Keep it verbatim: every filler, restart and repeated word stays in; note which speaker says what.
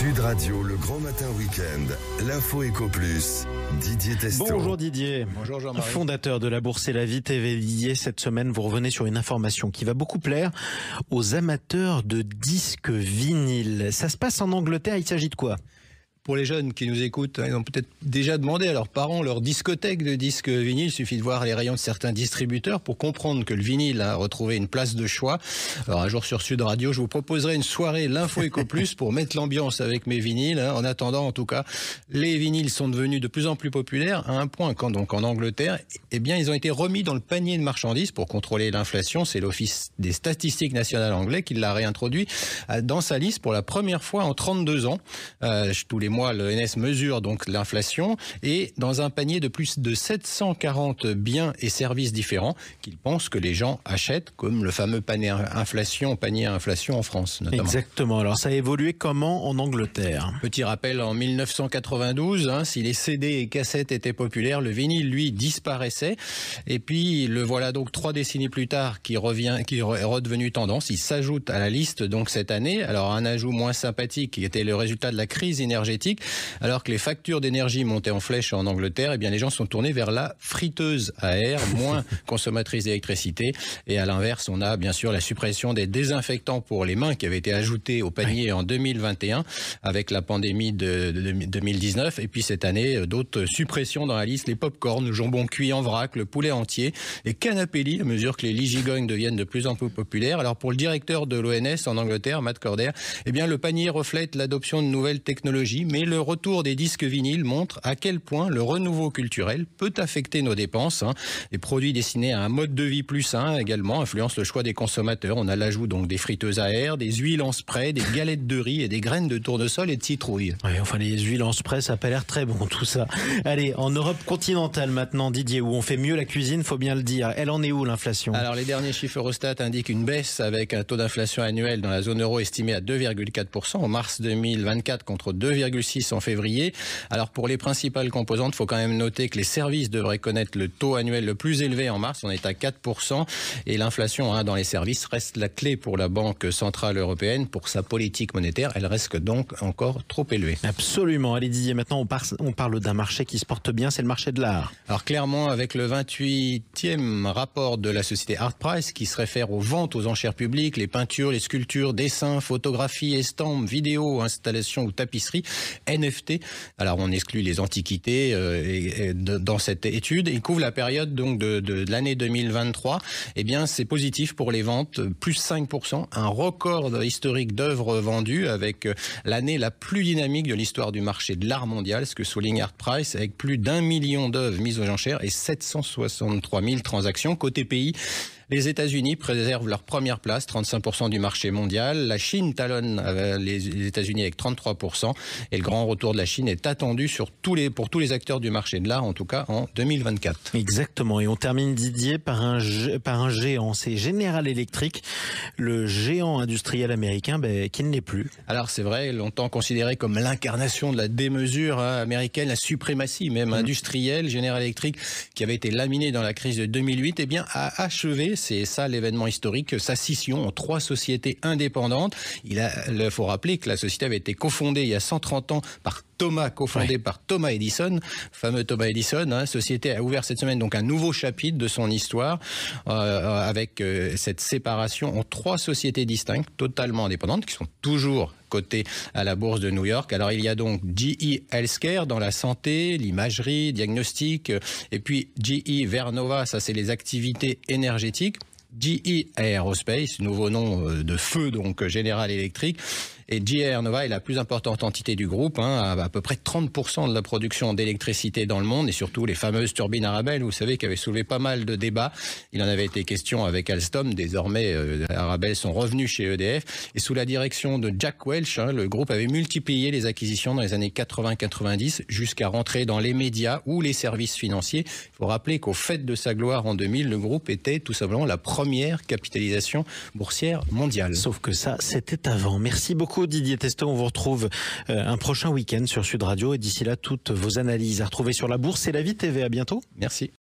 Speaker 1: Sud Radio, le grand matin week-end, l'info Éco Plus, Didier Testo.
Speaker 2: Bonjour Didier.
Speaker 3: Bonjour Jean-Marie.
Speaker 2: Fondateur de la Bourse et la Vie T V. Didier, cette semaine, vous revenez sur une information qui va beaucoup plaire aux amateurs de disques vinyles. Ça se passe en Angleterre, il s'agit de quoi ?
Speaker 3: Pour les jeunes qui nous écoutent, ils ont peut-être déjà demandé à leurs parents leur discothèque de disques vinyles. Il suffit de voir les rayons de certains distributeurs pour comprendre que le vinyle a retrouvé une place de choix. Alors un jour sur Sud Radio, je vous proposerai une soirée l'info Éco Plus pour mettre l'ambiance avec mes vinyles. En attendant, en tout cas, les vinyles sont devenus de plus en plus populaires à un point quand donc en Angleterre, eh bien ils ont été remis dans le panier de marchandises pour contrôler l'inflation. C'est l'Office des statistiques nationales anglais qui l'a réintroduit dans sa liste pour la première fois en trente-deux ans. Euh, tous les mois, le N S mesure donc l'inflation et dans un panier de plus de sept cent quarante biens et services différents qu'il pense que les gens achètent, comme le fameux panier inflation, panier inflation en France notamment.
Speaker 2: Exactement. Alors ça a évolué comment en Angleterre ?
Speaker 3: Petit rappel, en mille neuf cent quatre-vingt-douze, hein, si les C D et cassettes étaient populaires, le vinyle lui disparaissait. Et puis le voilà donc trois décennies plus tard qui revient, qui est redevenu tendance. Il s'ajoute à la liste donc cette année. Alors un ajout moins sympathique qui était le résultat de la crise énergétique. Alors que les factures d'énergie montaient en flèche en Angleterre, eh bien les gens sont tournés vers la friteuse à air, moins consommatrice d'électricité. Et à l'inverse, on a bien sûr la suppression des désinfectants pour les mains qui avaient été ajoutés au panier en deux mille vingt et un avec la pandémie de, de, de deux mille dix-neuf. Et puis cette année, d'autres suppressions dans la liste, les pop-corn, le jambon cuit en vrac, le poulet entier, les canapés lits à mesure que les lits gigognes deviennent de plus en plus populaires. Alors pour le directeur de l'O N S en Angleterre, Matt Corder, eh bien le panier reflète l'adoption de nouvelles technologies, mais le retour des disques vinyles montre à quel point le renouveau culturel peut affecter nos dépenses. Hein. Les produits destinés à un mode de vie plus sain également influencent le choix des consommateurs. On a l'ajout donc des friteuses à air, des huiles en spray, des galettes de riz et des graines de tournesol et de citrouille.
Speaker 2: Oui, enfin les huiles en spray, ça n'a pas l'air très bon tout ça. Allez, en Europe continentale maintenant, Didier, où on fait mieux la cuisine, faut bien le dire. Elle en est où l'inflation ?
Speaker 3: Alors les derniers chiffres Eurostat indiquent une baisse avec un taux d'inflation annuel dans la zone euro estimé à deux virgule quatre pour cent en mars deux mille vingt-quatre contre deux virgule six pour cent en février. Alors pour les principales composantes, il faut quand même noter que les services devraient connaître le taux annuel le plus élevé en mars, on est à quatre pour cent et l'inflation hein, dans les services reste la clé pour la Banque Centrale Européenne. Pour sa politique monétaire, elle reste donc encore trop élevée.
Speaker 2: Absolument. Allez Didier, maintenant on, par- on parle d'un marché qui se porte bien, c'est le marché de l'art.
Speaker 3: Alors clairement, avec le vingt-huitième rapport de la société Artprice qui se réfère aux ventes aux enchères publiques, les peintures, les sculptures, dessins, photographies, estampes, vidéos, installations ou tapisseries, N F T. Alors on exclut les antiquités euh, et, et de, dans cette étude. Il couvre la période donc de, de, de l'année deux mille vingt-trois. Eh bien c'est positif pour les ventes, plus cinq pour cent, un record historique d'œuvres vendues avec l'année la plus dynamique de l'histoire du marché de l'art mondial, ce que souligne Artprice, avec plus d'un million d'œuvres mises aux enchères et sept cent soixante-trois mille transactions. Côté pays, les États-Unis préservent leur première place, trente-cinq pour cent du marché mondial. La Chine talonne les États-Unis avec trente-trois pour cent. Et le grand retour de la Chine est attendu sur tous les, pour tous les acteurs du marché de l'art, en tout cas en deux mille vingt-quatre.
Speaker 2: Exactement. Et on termine, Didier, par un, par un géant. C'est General Electric, le géant industriel américain ben, qui ne l'est plus.
Speaker 3: Alors c'est vrai, longtemps considéré comme l'incarnation de la démesure hein, américaine, la suprématie même mmh. industrielle, General Electric, qui avait été laminé dans la crise de deux mille huit, eh bien, a achevé, c'est ça l'événement historique, sa scission en trois sociétés indépendantes. Il a, faut rappeler que la société avait été cofondée il y a cent trente ans par Thomas, cofondé ouais. par Thomas Edison, fameux Thomas Edison. Hein, société a ouvert cette semaine donc un nouveau chapitre de son histoire euh, avec euh, cette séparation en trois sociétés distinctes, totalement indépendantes, qui sont toujours cotées à la bourse de New York. Alors il y a donc G E Healthcare dans la santé, l'imagerie, diagnostic, euh, et puis G E Vernova, ça c'est les activités énergétiques. G E Aerospace, nouveau nom de feu donc General Electric. Et G E Aerospace est la plus importante entité du groupe, hein, à, à peu près trente pour cent de la production d'électricité dans le monde, et surtout les fameuses turbines Arabelle, vous savez, qui avaient soulevé pas mal de débats. Il en avait été question avec Alstom. Désormais, euh, Arabelle sont revenus chez E D F. Et sous la direction de Jack Welch, hein, le groupe avait multiplié les acquisitions dans les années quatre-vingts quatre-vingt-dix jusqu'à rentrer dans les médias ou les services financiers. Il faut rappeler qu'au fait de sa gloire en deux mille, le groupe était tout simplement la première capitalisation boursière mondiale.
Speaker 2: Sauf que ça, c'était avant. Merci beaucoup Didier Testo. On vous retrouve euh, un prochain week-end sur Sud Radio. Et d'ici là, toutes vos analyses à retrouver sur la Bourse et la Vie T V. À bientôt.
Speaker 3: Merci.